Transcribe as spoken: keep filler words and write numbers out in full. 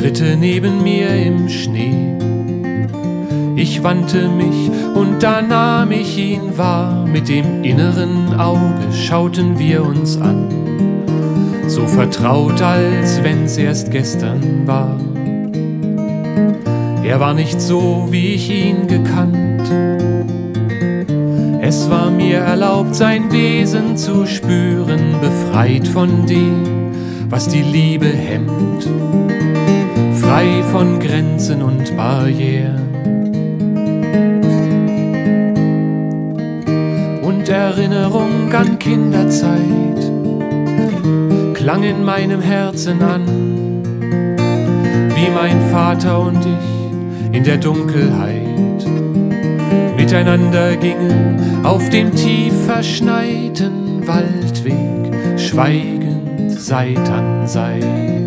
Schritte neben mir im Schnee. Ich wandte mich und da nahm ich ihn wahr. Mit dem inneren Auge schauten wir uns an, so vertraut, als wenn's erst gestern war. Er war nicht so, wie ich ihn gekannt. Es war mir erlaubt, sein Wesen zu spüren, befreit von dem, was die Liebe hemmt, frei von Grenzen und Barrieren. Und Erinnerung an Kinderzeit klang in meinem Herzen an, wie mein Vater und ich in der Dunkelheit miteinander gingen auf dem tief verschneiten Waldweg, schweigend Seit an Seit.